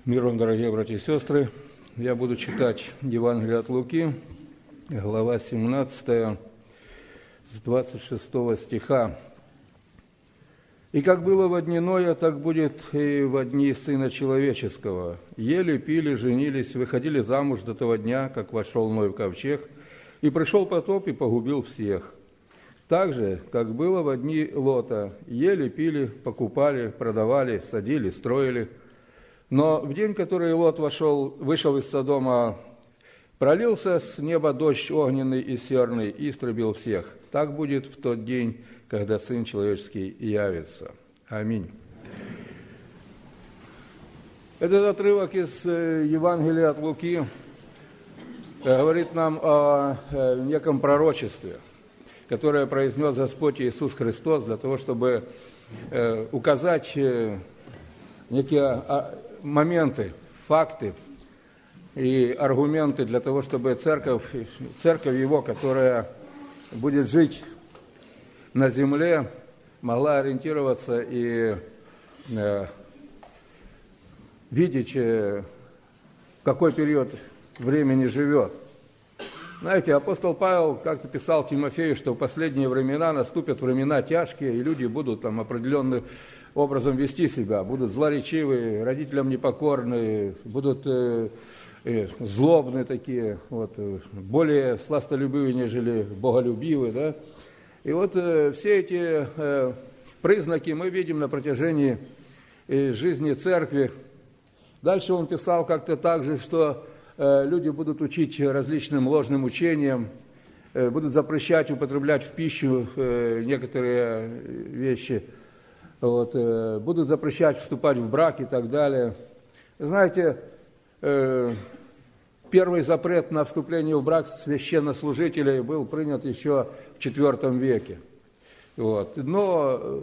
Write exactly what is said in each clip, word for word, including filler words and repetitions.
Мир вам, дорогие братья и сестры. Я буду читать Евангелие от Луки, глава семнадцатая, с двадцать шестого стиха. «И как было во дни Ноя, так будет и во дни Сына Человеческого. Ели, пили, женились, выходили замуж до того дня, как вошел Ной в ковчег, и пришел потоп и погубил всех. Так же, как было во дни Лота, ели, пили, покупали, продавали, садили, строили. Но в день, который Лот вошел, вышел из Содома, пролился с неба дождь огненный и серный и истребил всех. Так будет в тот день, когда Сын Человеческий явится». Аминь. Этот отрывок из Евангелия от Луки говорит нам о неком пророчестве, которое произнес Господь Иисус Христос для того, чтобы указать некие моменты, факты и аргументы для того, чтобы церковь, церковь Его, которая будет жить на земле, могла ориентироваться и э, видеть, э, в какой период времени живет. Знаете, апостол Павел как-то писал Тимофею, что в последние времена наступят времена тяжкие, и люди будут там определенным образом вести себя, будут злоречивые, родителям непокорные, будут э, э, злобные такие, вот, более сластолюбивые, нежели боголюбивые, да. И вот э, все эти э, признаки мы видим на протяжении э, жизни церкви. Дальше он писал как-то так же, что э, люди будут учить различным ложным учениям, э, будут запрещать употреблять в пищу э, некоторые вещи, вот, э, будут запрещать вступать в брак и так далее. Знаете, э, первый запрет на вступление в брак священнослужителей был принят еще в четвёртом веке. Вот. Но,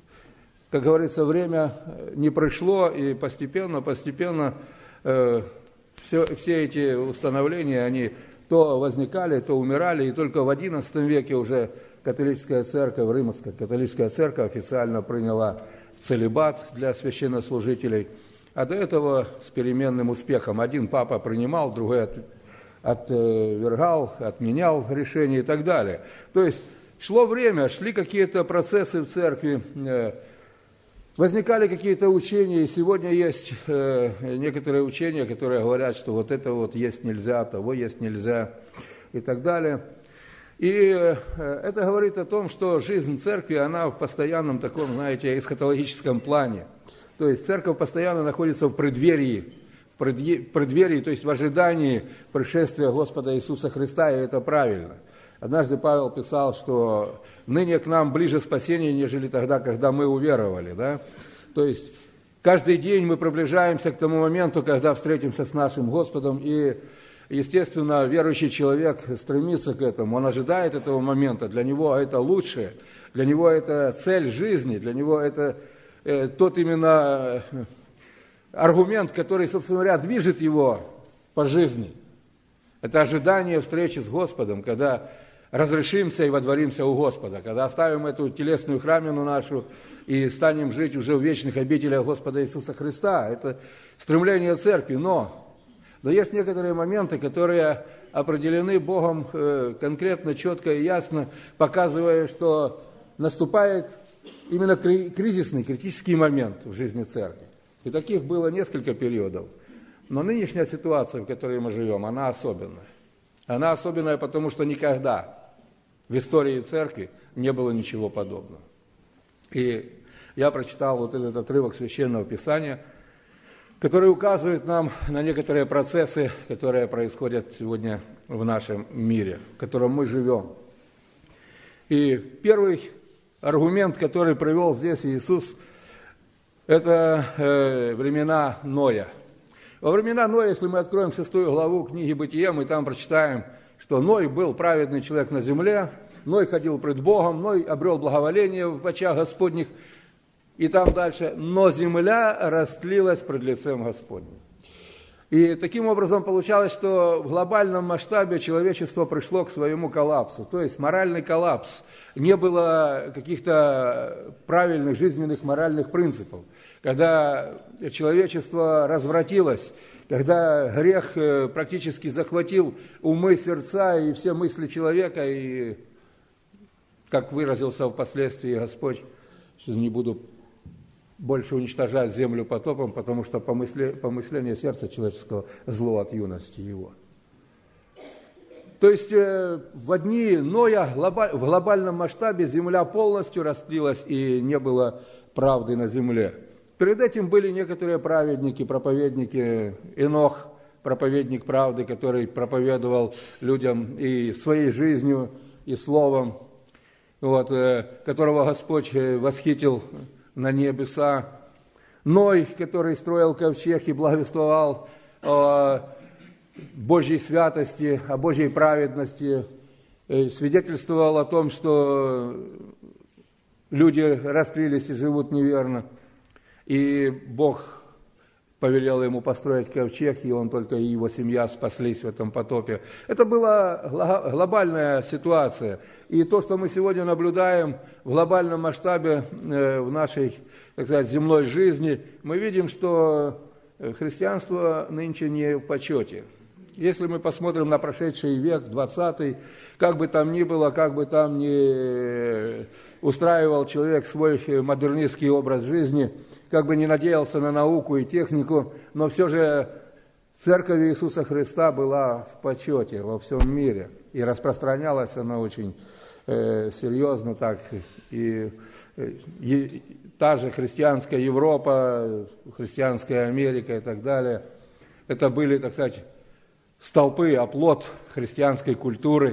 как говорится, время не прошло, и постепенно, постепенно э, все, все эти установления, они то возникали, то умирали, и только в одиннадцатом веке уже католическая церковь, Римская католическая церковь официально приняла целибат для священнослужителей. А до этого с переменным успехом. Один папа принимал, другой от, отвергал, отменял решения и так далее. То есть шло время, шли какие-то процессы в церкви, возникали какие-то учения, и сегодня есть некоторые учения, которые говорят, что вот это вот есть нельзя, того есть нельзя и так далее. И это говорит о том, что жизнь церкви, она в постоянном таком, знаете, эсхатологическом плане. То есть церковь постоянно находится в преддверии, в преддверии, то есть в ожидании пришествия Господа Иисуса Христа, и это правильно. Однажды Павел писал, что ныне к нам ближе спасение, нежели тогда, когда мы уверовали. Да? То есть каждый день мы приближаемся к тому моменту, когда встретимся с нашим Господом, и, естественно, верующий человек стремится к этому, он ожидает этого момента, для него это лучшее, для него это цель жизни, для него это тот именно аргумент, который, собственно говоря, движет его по жизни. Это ожидание встречи с Господом, когда разрешимся и водворимся у Господа, когда оставим эту телесную храмину нашу и станем жить уже в вечных обителях Господа Иисуса Христа. Это стремление церкви, но, но есть некоторые моменты, которые определены Богом конкретно, четко и ясно, показывая, что наступает именно кризисный, критический момент в жизни церкви. И таких было несколько периодов. Но нынешняя ситуация, в которой мы живем, она особенная. Она особенная, потому что никогда в истории церкви не было ничего подобного. И я прочитал вот этот отрывок Священного Писания, который указывает нам на некоторые процессы, которые происходят сегодня в нашем мире, в котором мы живем. И первый аргумент, который привел здесь Иисус, это э, времена Ноя. Во времена Ноя, если мы откроем шестую главу книги Бытия, мы там прочитаем, что Ной был праведный человек на земле, Ной ходил пред Богом, Ной обрел благоволение в очах Господних, и там дальше, но земля растлилась пред лицем Господним. И таким образом получалось, что в глобальном масштабе человечество пришло к своему коллапсу, то есть моральный коллапс. Не было каких-то правильных жизненных моральных принципов. когда человечество развратилось, когда грех практически захватил умы, сердца и все мысли человека, и, как выразился впоследствии Господь, что не буду больше уничтожать землю потопом, потому что помышление сердца человеческого зло от юности его. То есть в дни Ноя в глобальном масштабе земля полностью растлилась и не было правды на земле. Перед этим были некоторые праведники, проповедники, Енох, проповедник правды, который проповедовал людям и своей жизнью, и словом, вот, которого Господь восхитил на небеса. Ной, который строил ковчег и благовествовал о Божьей святости, о Божьей праведности, свидетельствовал о том, что люди растлились и живут неверно. И Бог повелел ему построить ковчег, и он только и его семья спаслись в этом потопе. Это была глобальная ситуация. И то, что мы сегодня наблюдаем в глобальном масштабе в нашей, так сказать, земной жизни, мы видим, что христианство нынче не в почете. Если мы посмотрим на прошедший век, двадцатый, как бы там ни было, как бы там ни устраивал человек свой модернистский образ жизни, как бы ни надеялся на науку и технику, но все же Церковь Иисуса Христа была в почете во всем мире. И распространялась она очень э, серьезно так. И, и та же христианская Европа, христианская Америка и так далее, это были, так сказать, столпы, оплот христианской культуры.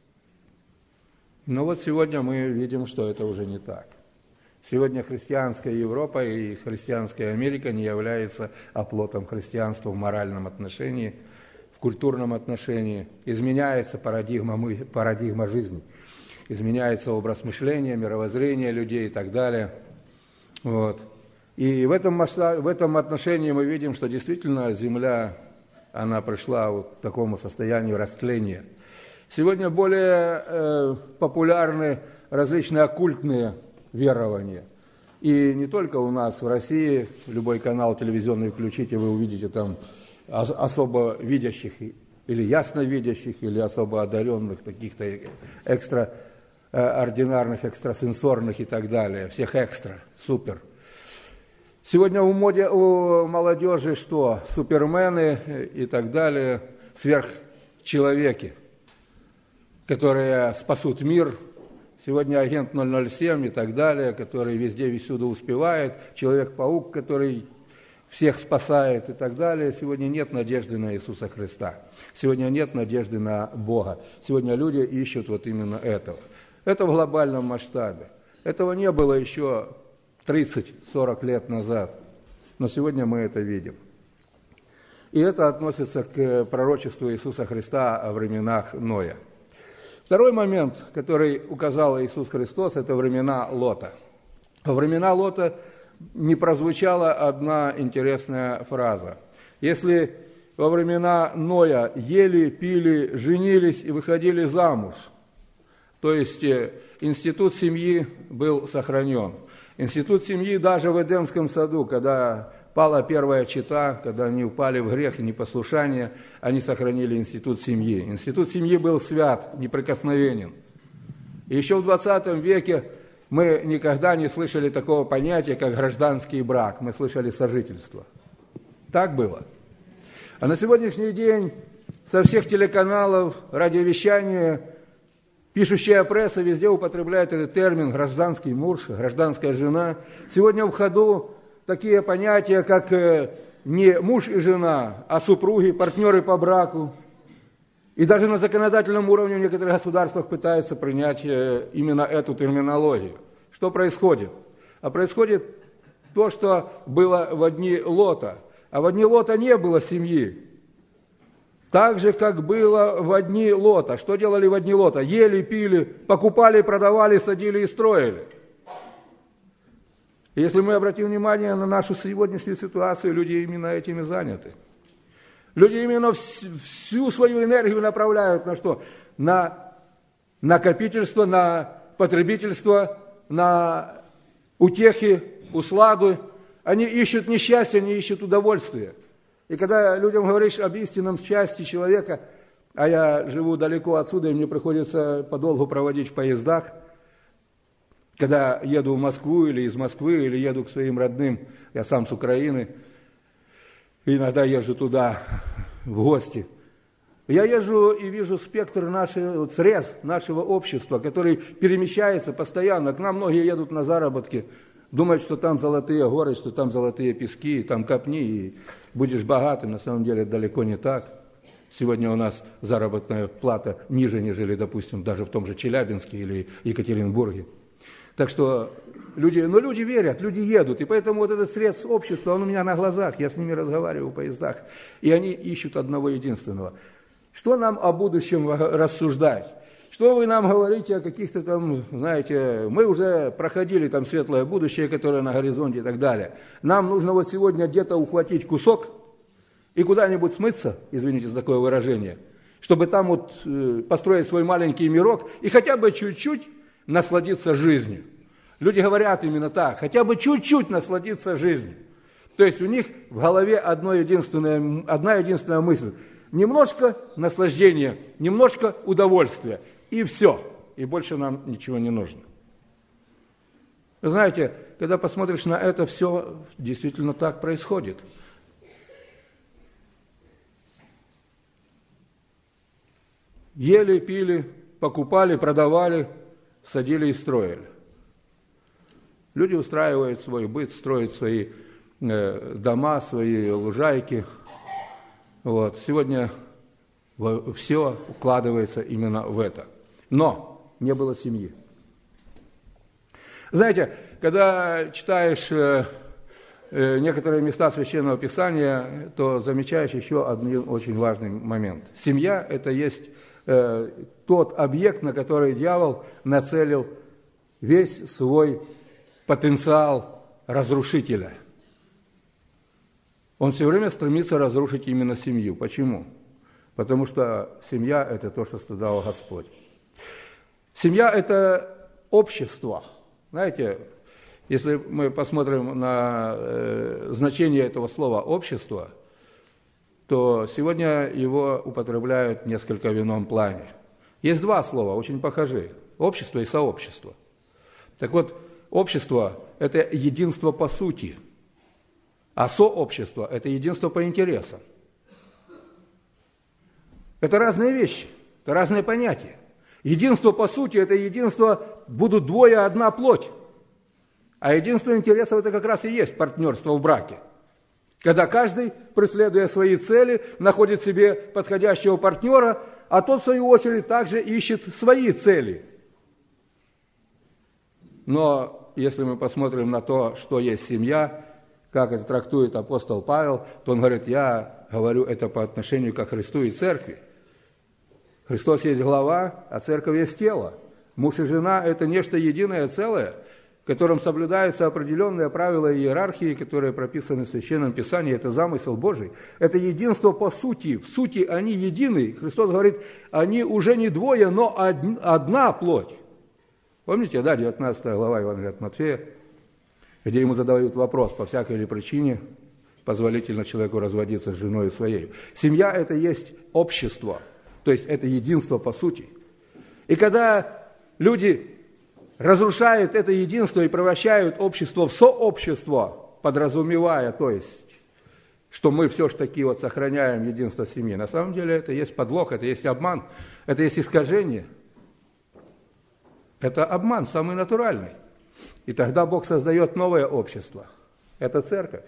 Но вот сегодня мы видим, что это уже не так. Сегодня христианская Европа и христианская Америка не являются оплотом христианства в моральном отношении, в культурном отношении. Изменяется парадигма, парадигма жизни, изменяется образ мышления, мировоззрения людей и так далее. Вот. И в этом, масштабе, в этом отношении мы видим, что действительно земля, она пришла вот к такому состоянию растления. Сегодня более э, популярны различные оккультные верования. И не только у нас в России, любой канал телевизионный включите, вы увидите там особо видящих или ясновидящих, или особо одаренных, каких-то экстраординарных, экстрасенсорных и так далее. Всех экстра, супер. Сегодня у, моде, у молодежи что? Супермены и так далее, сверхчеловеки, которые спасут мир. Сегодня агент ноль ноль семь и так далее, который везде и всюду успевает, Человек-паук, который всех спасает и так далее. Сегодня нет надежды на Иисуса Христа. Сегодня нет надежды на Бога. Сегодня люди ищут вот именно этого. Это в глобальном масштабе. Этого не было еще тридцать-сорок лет назад, но сегодня мы это видим. И это относится к пророчеству Иисуса Христа о временах Ноя. Второй момент, который указал Иисус Христос, это времена Лота. Во времена Лота не прозвучала одна интересная фраза. Если во времена Ноя ели, пили, женились и выходили замуж, то есть институт семьи был сохранен. Институт семьи даже в Эдемском саду, когда пала первая чета, когда они упали в грех и непослушание, они сохранили институт семьи. Институт семьи был свят, неприкосновенен. И еще в двадцатом веке мы никогда не слышали такого понятия, как гражданский брак. Мы слышали сожительство. Так было. А на сегодняшний день со всех телеканалов, радиовещания, пишущая пресса везде употребляет этот термин «гражданский муж», «гражданская жена». Сегодня в ходу такие понятия, как не муж и жена, а супруги, партнеры по браку. И даже на законодательном уровне в некоторых государствах пытаются принять именно эту терминологию. Что происходит? А происходит то, что было в дни Лота. А в дни Лота не было семьи. Так же, как было в дни Лота. Что делали в дни Лота? Ели, пили, покупали, продавали, садили и строили. Если мы обратим внимание на нашу сегодняшнюю ситуацию, люди именно этими заняты. Люди именно всю свою энергию направляют на что? На накопительство, на потребительство, на утехи, усладу, они ищут не счастья, они ищут удовольствия. И когда людям говоришь об истинном счастье человека, а я живу далеко отсюда, и мне приходится подолгу проводить в поездах, когда еду в Москву или из Москвы, или еду к своим родным, я сам с Украины, иногда езжу туда в гости. Я езжу и вижу спектр нашего, вот срез нашего общества, который перемещается постоянно. К нам многие едут на заработки, думают, что там золотые горы, что там золотые пески, там копни, и будешь богатым. На самом деле это далеко не так. Сегодня у нас заработная плата ниже, нежели, допустим, даже в том же Челябинске или Екатеринбурге. Так что люди, ну, люди верят, люди едут, и поэтому вот этот срез общества, он у меня на глазах, я с ними разговариваю в поездах, и они ищут одного единственного. Что нам о будущем рассуждать? Что вы нам говорите о каких-то там, знаете, мы уже проходили там светлое будущее, которое на горизонте и так далее. Нам нужно вот сегодня где-то ухватить кусок и куда-нибудь смыться, извините за такое выражение, чтобы там вот э, построить свой маленький мирок и хотя бы чуть-чуть насладиться жизнью. Люди говорят именно так, хотя бы чуть-чуть насладиться жизнью. То есть у них в голове одно единственное, одна единственная мысль. Немножко наслаждения, немножко удовольствия, и все. И больше нам ничего не нужно. Вы знаете, когда посмотришь на это, все действительно так происходит. Ели, пили, покупали, продавали, садили и строили. Люди устраивают свой быт, строят свои э, дома, свои лужайки. Вот. Сегодня все укладывается именно в это. Но не было семьи. Знаете, когда читаешь э, э, некоторые места Священного Писания, то замечаешь еще один очень важный момент. Семья – это есть э, тот объект, на который дьявол нацелил весь свой потенциал разрушителя. Он все время стремится разрушить именно семью. Почему? Потому что семья – это то, что создал Господь. Семья – это общество. Знаете, если мы посмотрим на э, значение этого слова «общество», то сегодня его употребляют несколько в ином плане. Есть два слова, очень похожи – общество и сообщество. Так вот, общество – это единство по сути, а сообщество – это единство по интересам. Это разные вещи, это разные понятия. Единство по сути – это единство, будут двое, одна плоть. А единство интересов – это как раз и есть партнерство в браке. Когда каждый, преследуя свои цели, находит себе подходящего партнера, а тот, в свою очередь, также ищет свои цели. Но если мы посмотрим на то, что есть семья, как это трактует апостол Павел, то он говорит, я говорю это по отношению ко Христу и церкви. Христос есть глава, а церковь есть тело. Муж и жена – это нечто единое целое, в котором соблюдаются определенные правила иерархии, которые прописаны в Священном Писании. Это замысел Божий. Это единство по сути. В сути они едины. Христос говорит, они уже не двое, но одна плоть. Помните, да, девятнадцатая глава Евангелия от Матфея, где ему задают вопрос, по всякой ли причине позволительно человеку разводиться с женой своей. Семья – это есть общество, то есть это единство по сути. И когда люди разрушают это единство и превращают общество в сообщество, подразумевая, то есть, что мы все ж таки вот сохраняем единство семьи, на самом деле это есть подлог, это есть обман, это есть искажение. Это обман самый натуральный. И тогда Бог создает новое общество. Это церковь.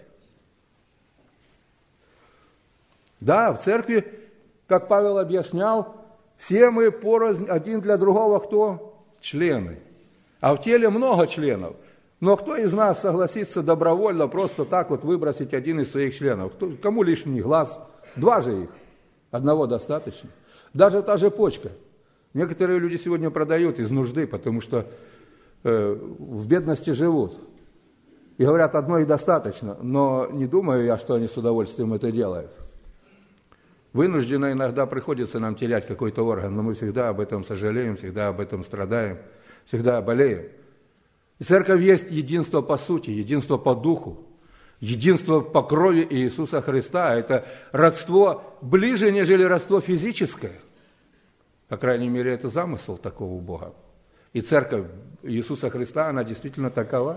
Да, в церкви, как Павел объяснял, все мы порознь, один для другого кто? Члены. А в теле много членов. Но кто из нас согласится добровольно просто так вот выбросить один из своих членов? Кто, кому лишний глаз? Два же их. Одного достаточно. Даже та же почка. Некоторые люди сегодня продают из нужды, потому что э, в бедности живут. И говорят, одной достаточно. Но не думаю я, что они с удовольствием это делают. Вынужденно иногда приходится нам терять какой-то орган, но мы всегда об этом сожалеем, всегда об этом страдаем, всегда болеем. И церковь есть единство по сути, единство по духу. единство по крови Иисуса Христа. Это родство ближе, нежели родство физическое. По крайней мере, это замысел такого Бога. И церковь Иисуса Христа, она действительно такова.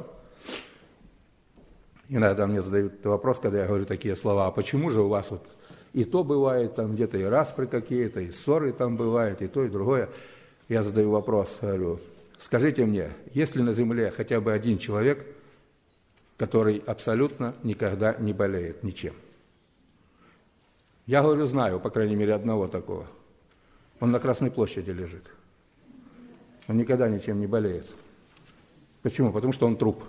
Иногда мне задают вопрос, когда я говорю такие слова: а почему же у вас вот и то бывает, там где-то и распри какие-то, и ссоры там бывают, и то, и другое. Я задаю вопрос, говорю: скажите мне, есть ли на земле хотя бы один человек, который абсолютно никогда не болеет ничем? Я говорю, знаю, по крайней мере, одного такого. Он на Красной площади лежит. Он никогда ничем не болеет. Почему? Потому что он труп.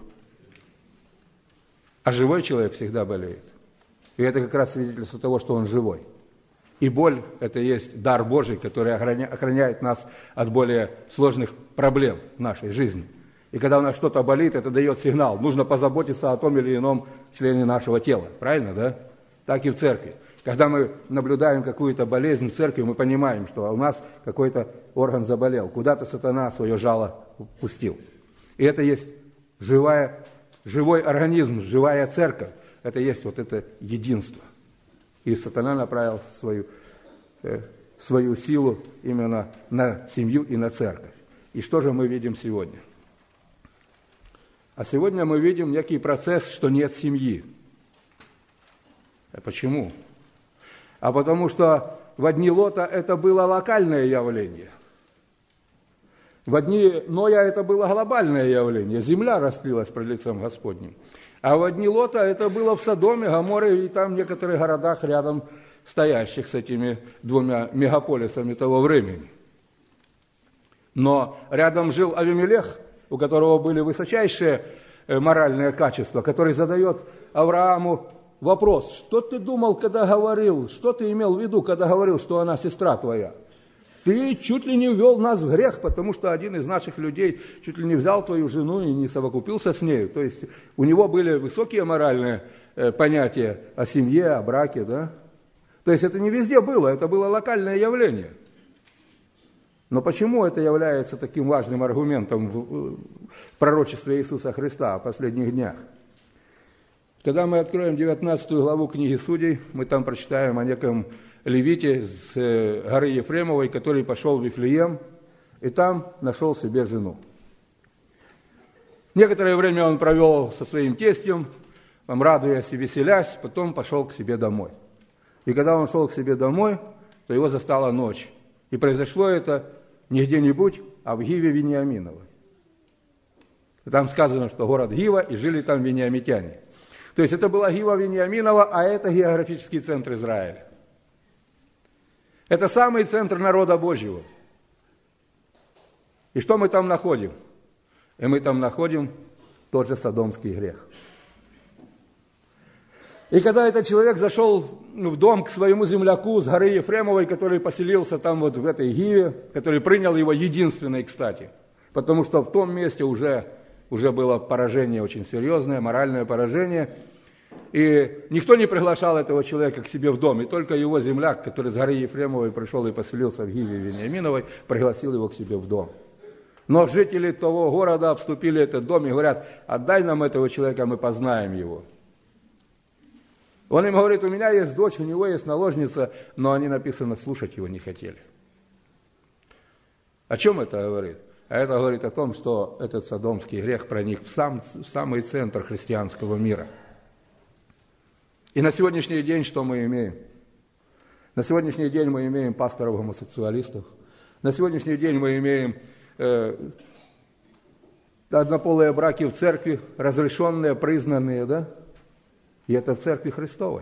А живой человек всегда болеет. И это как раз свидетельство того, что он живой. И боль – это есть дар Божий, который охраняет нас от более сложных проблем в нашей жизни. И когда у нас что-то болит, это дает сигнал. Нужно позаботиться о том или ином члене нашего тела. Правильно, да? Так и в церкви. Когда мы наблюдаем какую-то болезнь в церкви, мы понимаем, что у нас какой-то орган заболел. Куда-то сатана свое жало пустил. И это есть живая, живой организм, живая церковь. Это есть вот это единство. И сатана направил свою, э, свою силу именно на семью и на церковь. И что же мы видим сегодня? А сегодня мы видим некий процесс, что нет семьи. А почему? А потому что в дни Лота это было локальное явление. В дни Ноя это было глобальное явление. Земля растлилась пред лицем Господним. А в дни Лота это было в Содоме, Гоморе и там в некоторых городах рядом стоящих с этими двумя мегаполисами того времени. Но рядом жил Авимелех, у которого были высочайшие моральные качества, который задает Аврааму вопрос: что ты думал, когда говорил, что ты имел в виду, когда говорил, что она сестра твоя? Ты чуть ли не ввел нас в грех, потому что один из наших людей чуть ли не взял твою жену и не совокупился с нею. То есть у него были высокие моральные понятия о семье, о браке, да? То есть это не везде было, это было локальное явление. Но почему это является таким важным аргументом в пророчестве Иисуса Христа о последних днях? Когда мы откроем девятнадцатую главу книги Судей, мы там прочитаем о неком левите с горы Ефремовой, который пошел в Вифлеем, и там нашел себе жену. Некоторое время он провел со своим тестем, там, радуясь и веселясь, потом пошел к себе домой. И когда он шел к себе домой, то его застала ночь. И произошло это не где-нибудь, а в Гиве Вениаминовой. И там сказано, что город Гива, и жили там вениамитяне. То есть это была Гива Вениаминова, а это географический центр Израиля. Это самый центр народа Божьего. И что мы там находим? И мы там находим тот же содомский грех. И когда этот человек зашел в дом к своему земляку с горы Ефремовой, который поселился там вот в этой Гиве, который принял его единственной, кстати, потому что в том месте уже, уже было поражение очень серьезное, моральное поражение, и никто не приглашал этого человека к себе в дом, и только его земляк, который с горы Ефремовой пришел и поселился в Гиве Вениаминовой, пригласил его к себе в дом. Но жители того города обступили этот дом и говорят: отдай нам этого человека, мы познаем его. Он им говорит: у меня есть дочь, у него есть наложница, но они, написано, слушать его не хотели. О чем это говорит? А это говорит о том, что этот содомский грех проник в, сам, в самый центр христианского мира. И на сегодняшний день что мы имеем? На сегодняшний день мы имеем пасторов-гомосексуалистов. На сегодняшний день мы имеем э, однополые браки в церкви, разрешенные, признанные, да? И это в церкви Христовой.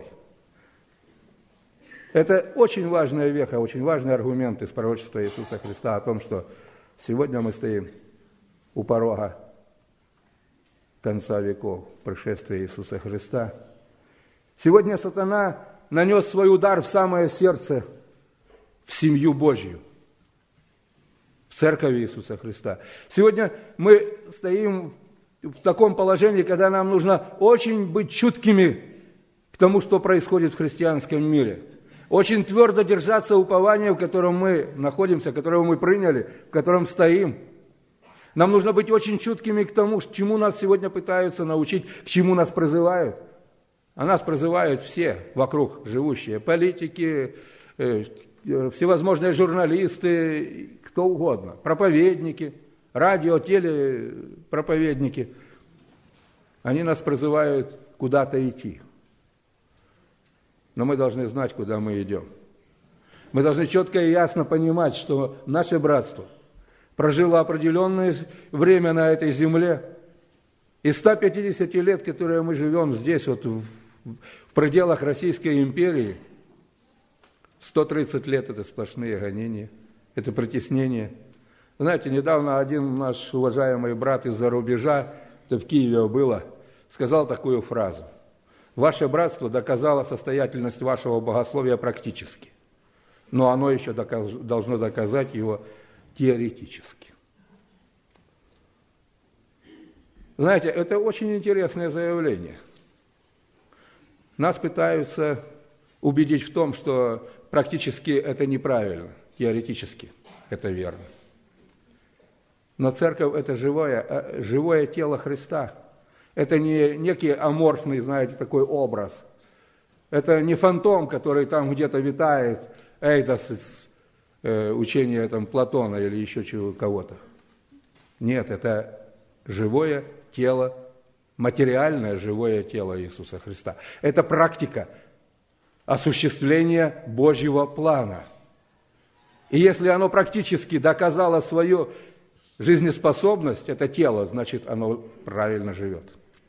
Это очень важная веха, очень важный аргумент из пророчества Иисуса Христа о том, что сегодня мы стоим у порога конца веков, пришествия Иисуса Христа. Сегодня сатана нанес свой удар в самое сердце, в семью Божью, в церковь Иисуса Христа. Сегодня мы стоим в таком положении, когда нам нужно очень быть чуткими к тому, что происходит в христианском мире. Очень твердо держаться упования, в котором мы находимся, которого мы приняли, в котором стоим. Нам нужно быть очень чуткими к тому, к чему нас сегодня пытаются научить, к чему нас призывают. А нас призывают все вокруг живущие, политики, всевозможные журналисты, кто угодно, проповедники, радио, телепроповедники. Они нас призывают куда-то идти. Но мы должны знать, куда мы идем. Мы должны четко и ясно понимать, что наше братство прожило определенное время на этой земле. Из ста пятидесяти лет, которые мы живем здесь, вот в, в пределах Российской империи, сто тридцать лет – это сплошные гонения, это притеснение. Знаете, недавно один наш уважаемый брат из-за рубежа, это в Киеве было, сказал такую фразу: «Ваше братство доказало состоятельность вашего богословия практически, но оно еще доказ, должно доказать его теоретически». Знаете, это очень интересное заявление. Нас пытаются убедить в том, что практически это неправильно, теоретически это верно. Но церковь – это живое, живое тело Христа. Это не некий аморфный, знаете, такой образ. Это не фантом, который там где-то витает, эйдос, э, учение там, Платона или еще чего, кого-то. Нет, это живое тело, материальное живое тело Иисуса Христа. Это практика осуществления Божьего плана. И если оно практически доказало свою жизнеспособность, это тело, значит, оно правильно живет.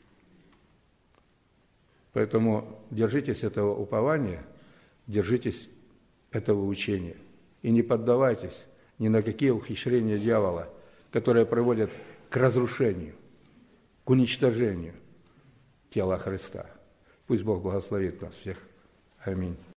Поэтому держитесь этого упования, держитесь этого учения. И не поддавайтесь ни на какие ухищрения дьявола, которые приводят к разрушению, к уничтожению тела Христа. Пусть Бог благословит нас всех. Аминь.